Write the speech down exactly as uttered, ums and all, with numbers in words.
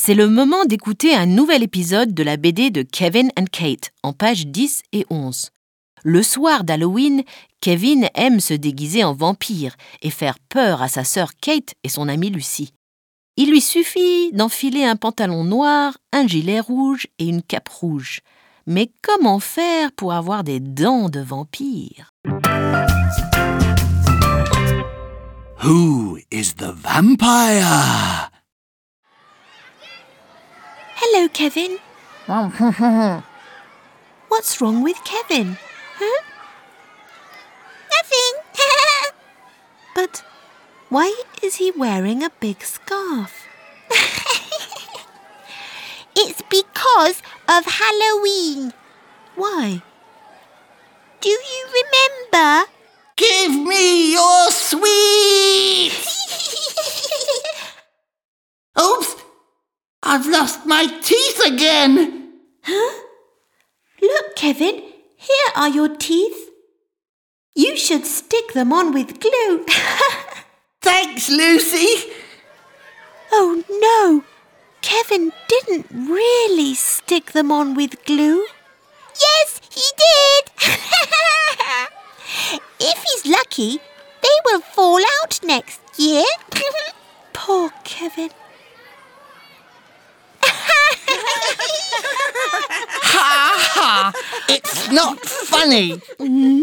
C'est le moment d'écouter un nouvel épisode de la B D de Kevin and Kate, en pages dix et onze. Le soir d'Halloween, Kevin aime se déguiser en vampire et faire peur à sa sœur Kate et son amie Lucy. Il lui suffit d'enfiler un pantalon noir, un gilet rouge et une cape rouge. Mais comment faire pour avoir des dents de vampire? Who is the vampire? Hello, Kevin. What's wrong with Kevin? Huh? Nothing. But why is he wearing a big scarf? It's because of Halloween. Why? Do you remember? Give me your sweets! Oops! I've lost my teeth again! Huh? Look, Kevin, here are your teeth. You should stick them on with glue. Thanks, Lucy! Oh, no! Kevin didn't really stick them on with glue. Yes, he did! If he's lucky, they will fall out next year. Poor Kevin. Ha ha! It's not funny!